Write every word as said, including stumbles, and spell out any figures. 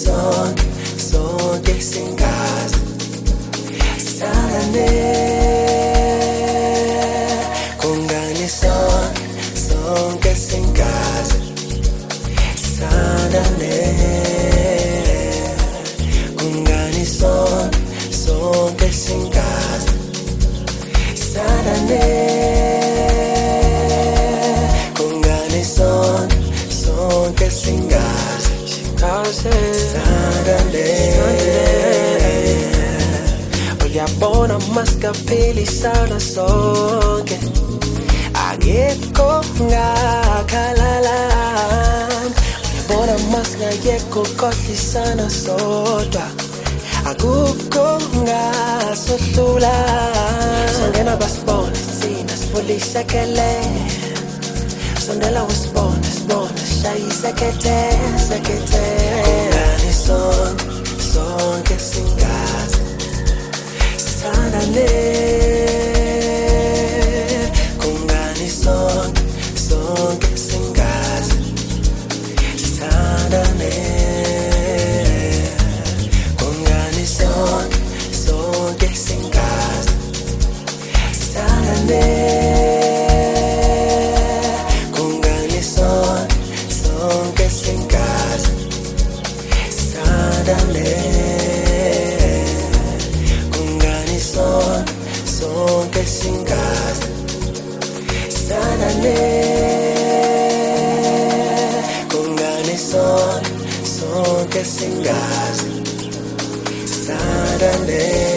sonke, sonke singazi sithandane. Kungani sonke, sonke singazi sithandane. Kungani sonke, sonke singazi sithandane. Kungani sonke, sonke singazi sithandane. Uyabona masingaphilisana sonke, akekho ngakhalala. Uyabona masingayekho ukukhohlisana sodwa, akukho ngasohlula. Songena basibone sina sivule isekele, sondela usibone sibone shaya isekete sekete. Kungani sonke, sonke singazi sithandane. Kungani sonke, sonke singazi sithandane. Kungani sonke, sonke singazi sithandane. Kungani sonke, sonke singazi sithandane. Kungani sonke, sonke singazi sithandane. Kungani sonke, sonke singazi sithandane.